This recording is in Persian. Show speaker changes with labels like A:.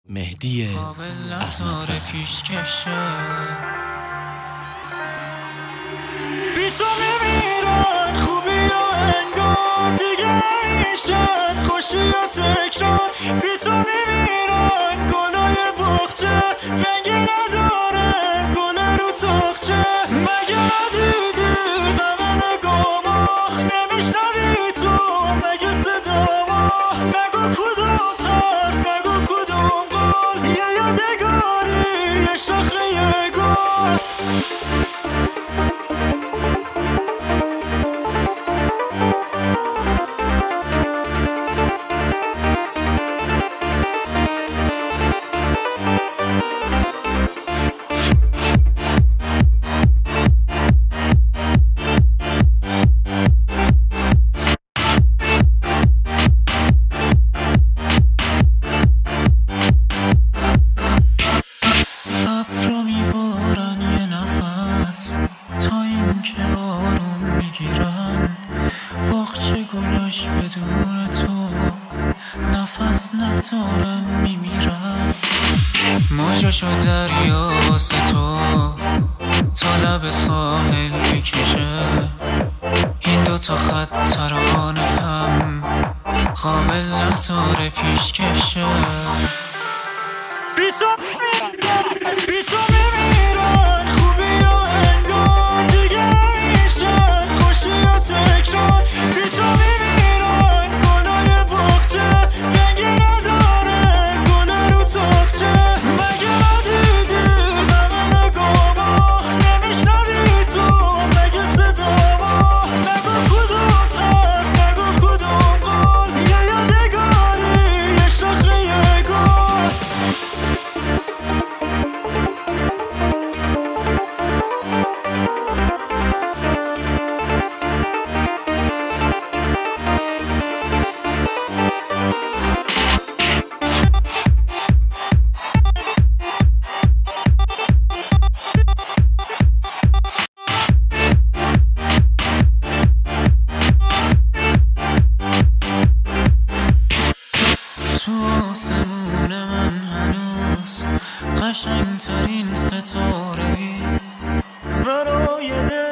A: مهدی احمد
B: پیشکشه بی تو میمیرن خوبی و انگار دیگه نمیشن خوشی و تکرار بی تو میمیرن گلای باغچه رنگی ندارن گل رو تاقچه مگه ندیدی غم نگاما نمیشنوی تو مگه صداما نگو کدوم حرف نگو کدوم قول یه یادگاری یه شاخه یه گل گلاش بدون تو نفس ندارن میمیرن موجاشو دریا واسه تو تا لب ساحل بکشه این دوتا خط ترانه هم قابل نداره پیشکشه بی تو میمیرن خوبی و انگار دیگه نمیشن خوشی و تکرار بی تو میمیرن گلای باغچه رنگی ندارن گل رو تاقچه مگه ندیدی غم نگاما نمیشنوی تو مگه صداما نگو کدوم حرف نگو کدوم قول یه یادگاری یه شاخه یه گل آسمون من هنوز قشنگترین ستاره‌ای برای